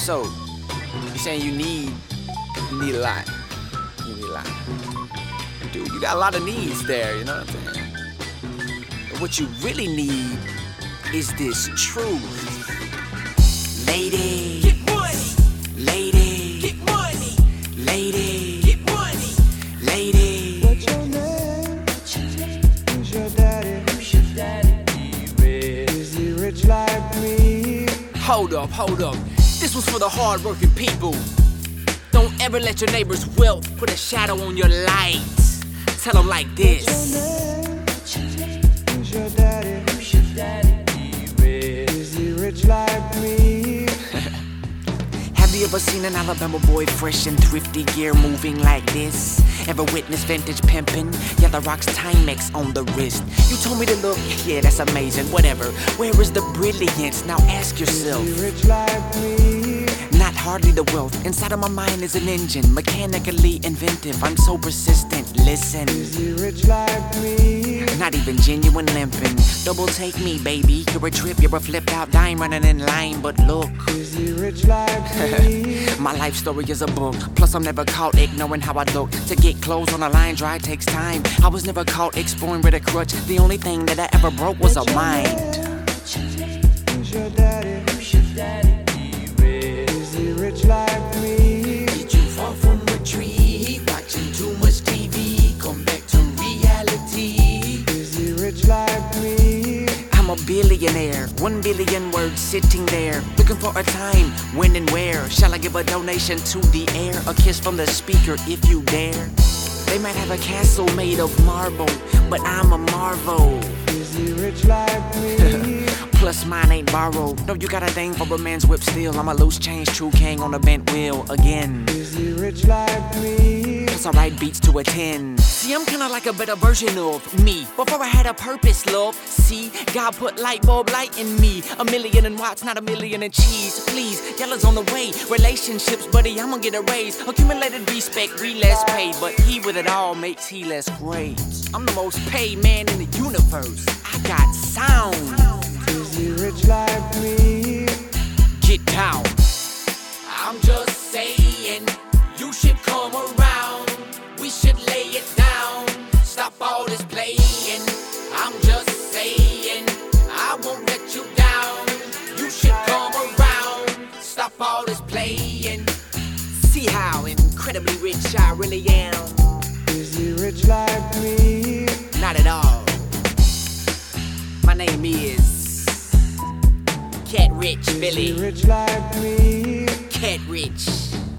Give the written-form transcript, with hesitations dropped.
So, you're saying you need a lot. You need a lot. Dude, you got a lot of needs there, you know what I'm saying? But what you really need is this truth. Lady, Get money, lady, get money, lady, get money. lady. What's your name? Who's your daddy? Is he rich like me? Hold up. This was for the hard-working people. Don't ever let your neighbor's wealth put a shadow on your light. Tell them like this. Who's your daddy? Is he rich like me? Have you ever seen an Alabama boy fresh and thrifty gear moving like this? Ever witnessed vintage pimping? Yeah, the rocks Timex on the wrist. You told me to look, yeah, that's amazing, whatever. Where is the brilliance? Now ask yourself. Is he rich like me? Not hardly the wealth. Inside of my mind is an engine, mechanically inventive. I'm so persistent. Listen. Is he rich like me? Not even genuine limping. Double take me, baby. You're a trip, you're a flipped out dime running in line. But look, Is he rich like me? my life story is a book. Plus, I'm never caught ignoring how I look. To get clothes on a line dry takes time. I was never caught exploring with a crutch. The only thing that I ever broke was a mind. Who's your daddy? Is he rich like me? Did you fall from a tree? Watching too much TV. Come back to reality. Is he rich like me? I'm a billionaire, 1 billion words sitting there, looking for a time, when and where. Shall I give a donation to the air? A kiss from the speaker if you dare. They might have a castle made of marble, but I'm a marvel. Is he rich like me? Plus mine ain't borrowed. No, you got a thing for a man's whip still. I'm a loose change, true king on a bent wheel again. Is he rich like me? Plus I write beats to a 10. See, I'm kinda like a better version of me. Before I had a purpose, love. See, God put light bulb light in me. 1,000,000 in watts, not 1,000,000 in cheese. Please, yellow's on the way. Relationships, buddy, I'ma get a raise. Accumulated respect, we less paid. But he with it all makes he less great. I'm the most paid man in the universe. I got sound. Is he rich like me? Get down. I'm just saying, you should come around. We should lay it down. Stop all this playing. I'm just saying, I won't let you down. You should come around. Stop all this playing. See how incredibly rich I really am. Is he rich like me? Not at all. My name is Cat Rich, Is he Billy. rich like me? Cat Rich.